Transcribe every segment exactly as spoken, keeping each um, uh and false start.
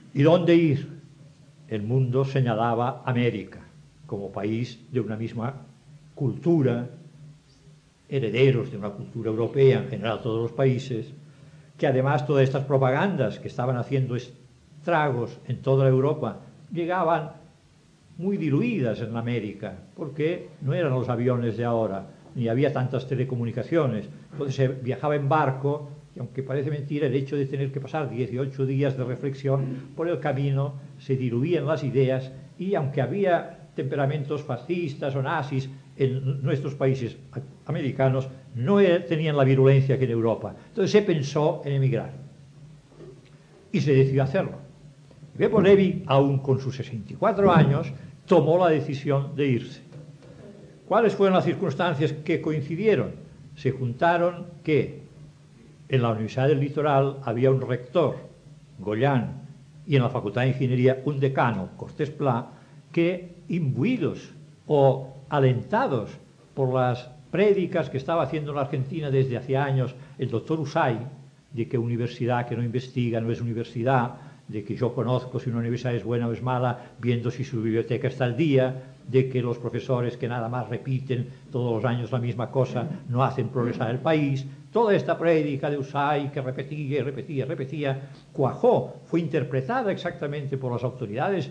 ¿Y dónde ir? El mundo señalaba América como país de una misma cultura, herederos de una cultura europea, en general todos los países, que además todas estas propagandas que estaban haciendo estragos en toda Europa llegaban muy diluidas en América, porque no eran los aviones de ahora, ni había tantas telecomunicaciones. Entonces se viajaba en barco, y aunque parece mentira, el hecho de tener que pasar dieciocho días de reflexión por el camino, se diluían las ideas, y aunque había temperamentos fascistas o nazis en nuestros países americanos, no tenían la virulencia que en Europa. Entonces se pensó en emigrar y se decidió hacerlo. Primo Levi, aún con sus sesenta y cuatro años, tomó la decisión de irse. ¿Cuáles fueron las circunstancias que coincidieron? Se juntaron que en la Universidad del Litoral había un rector, Goyán, y en la Facultad de Ingeniería un decano, Cortés Pla, que, imbuidos o alentados por las prédicas que estaba haciendo en la Argentina desde hace años el doctor Usay, de que universidad que no investiga no es universidad, de que yo conozco si una universidad es buena o es mala, viendo si su biblioteca está al día, de que los profesores que nada más repiten todos los años la misma cosa no hacen progresar el país. Toda esta prédica de Usay, que repetía y repetía y repetía, cuajó, fue interpretada exactamente por las autoridades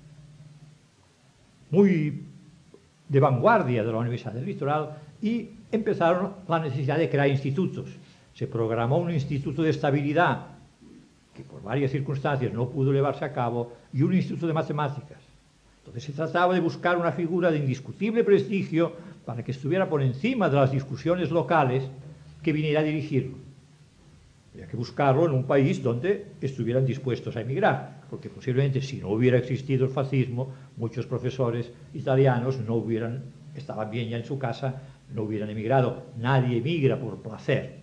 muy de vanguardia de la Universidad del Litoral, y empezaron la necesidad de crear institutos. Se programó un instituto de estabilidad, que por varias circunstancias no pudo llevarse a cabo, y un instituto de matemáticas. Entonces se trataba de buscar una figura de indiscutible prestigio para que estuviera por encima de las discusiones locales, que viniera a dirigirlo. Había que buscarlo en un país donde estuvieran dispuestos a emigrar, porque posiblemente si no hubiera existido el fascismo, muchos profesores italianos no hubieran, estaban bien ya en su casa, no hubieran emigrado. Nadie emigra por placer.